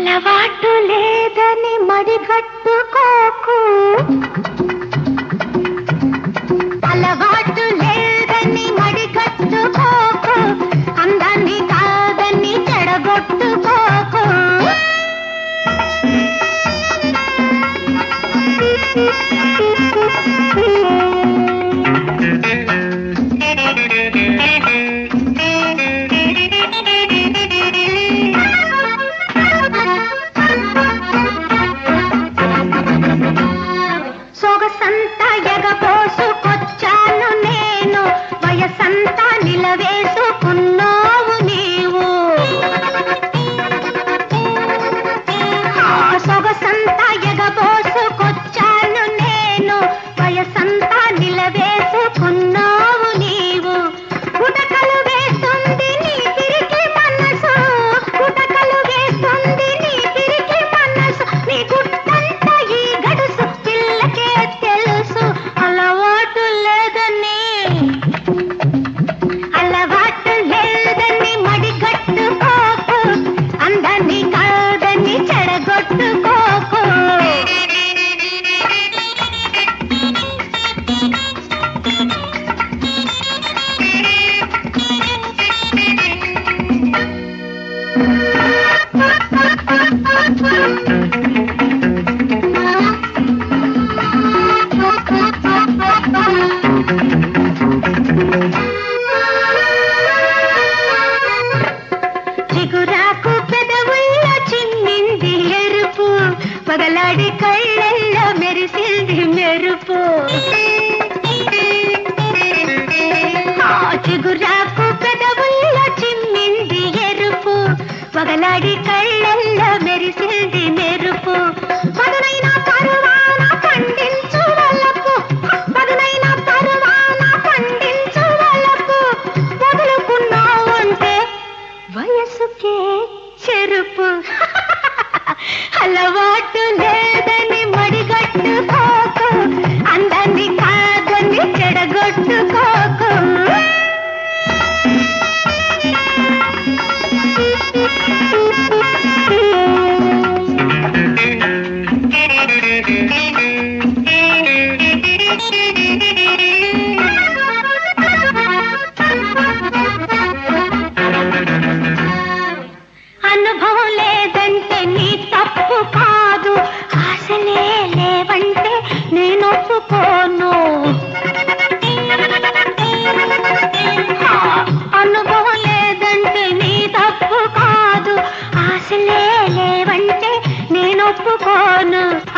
అలవాటు లేదని మడిగట్టుకోకు, అలవాటు లేదని మడిగట్టుకోకు, అందాన్ని కాదని చెడగొట్టుకోకు. సొగసంతా ఎగపోసుకొచ్చాను నేను, వయసంతా నిలవేసుకున్నావు నీవు. సొగసంతా ఎగపోసుకొచ్చాను నేను, వయసంతా నిలవేసుకున్నావు నీవు. గుటకలు వేస్తుంది నీ తిరిగి మనసు, గుటకలు వేస్తుంది నీ తిరిగి మనసు. నీ గుట్టంతా ఈ గడుసు పిల్లకే తెలుసు. అలవాటు లేదని, అలవాటు లేదని మడిగట్టుకోకు, అందాన్ని కాదని చెడగొట్టుకోకు. చిగురాకు పెదవుల్లో చిన్నింది ఎరుపు, పగలాడి కళ్ళల్లో మెరిసింది మెరుపు. చిగురాకు పెదవుల్లో చిన్నింది ఎరుపు, పగలాడి కళ్ళల్లో మెరిసింది మెరుపు. పదునైన పరువాన పండించు వలపు, పదునైన పరువాన పండించు వలపు. వదులుకున్నావు అంటే వయసుకే చెరుపు. అలవాటు లేదని మడిగట్టుకోకు, అందాన్ని కాదని చెడగొట్టుకోకు. అనుభవం లేదంటే నీ తప్పు కాదు, ఆశలే లేవంటే నేను ఒప్పుకోను. అనుభవం లేదంటే నీ తప్పు కాదు, ఆశలే లేవంటే నేను ఒప్పుకోను.